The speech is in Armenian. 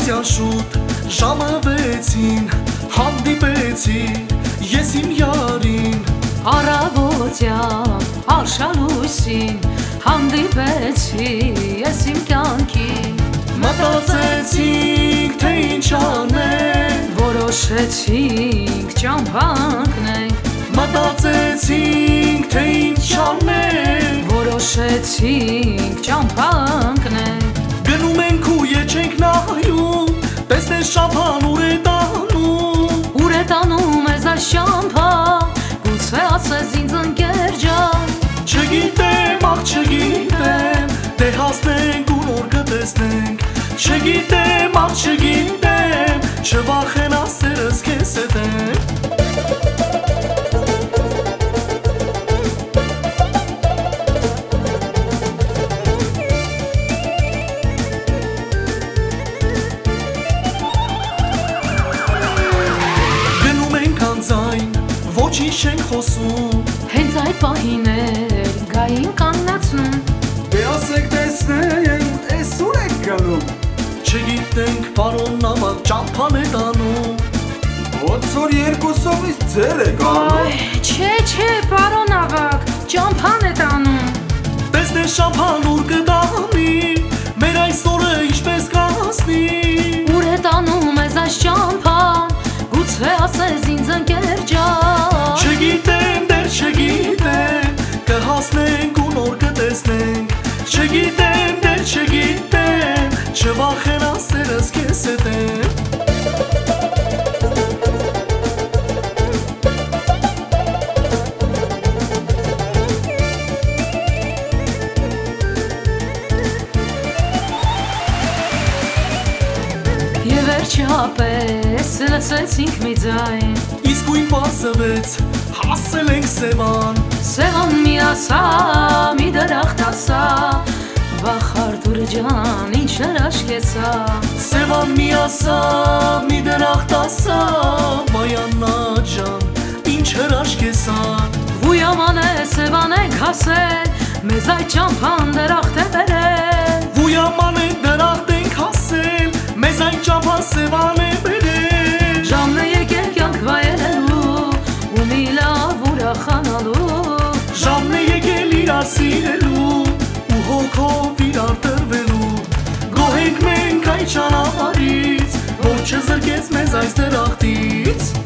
Առավոտյան շուտ ժամը 6-ին հանդիպեցի ես իմ յարին Առավոտյան արշալույսին հանդիպեցի ես իմ կյանքին Մտածեցինք թե ինչ անենք Որոշեցինք ճամփանքնենք Մտածեցինք թե ինչ անենք Որոշեցինք ճամփանքնենք Գնում ենք ու եջ ենք նայում Տեսնես շամփան ուր է տանում Ուր է տանում մեզ այս շամփան Գուցե ասես ինձ ընկեր ջան Չգիտեմ, ախ չգիտեմ Դե հասնենք ու նոր կտեսնենք Չգիտեմ, ախ չգիտեմ Չվախենա սերս քեզ հետ եմ Ոչինչ չենք խոսում Հենց այդ պահին էր գային կաննացնում Դե ասեք տեսնենք, էս ուր եք գնում Չգիտենք պարոն նամակ ճամփան է տանում Ոնց որ երկուսովից ձեր եք անում Այ, չէ, պարոն ավագ, ճամփան է տանում Տեսնես շամփան ուր կտանի Մեր այսօրը ինչպես կհասնի Ուր է տանում մեզ այս ճամփան Գուցե ասես ինձ ընկեր ջան Չգիտեմ, դեռ չգիտեմ Կհասնենք ու նոր կտեսնենք Չգիտեմ, դեռ չգիտեմ Չվախենա սերս քեզ հետ եմ Եվ վերջապես լսեցինք մի ձայն Իսկույն պարզվեց, հասել ենք Սևան Սևան մի ասա, մի դրախտ ասա Վախ Արտուր ջան, ինչ հրաշքեցա Սևան մի ասա, մի դրախտ ասա Վայաննա ջան, ինչ հրաշք ես ան Վույաման է, Սևան ենք հասել Մեզ այդ ճամփան դրախտ է բերել Վույաման է դրախտ ենք հասել Մեզ այն ճամփան Սևան է բերել Ժամն է եկել կյանք վայելելու ու մի լավ ուրախանալու Ժամն է եկել իրար սիրելու ու հոգով իրար տրվելու Գոհ ենք մենք այն ճանապարհից որ չզրկեց մեզ այս դրախտից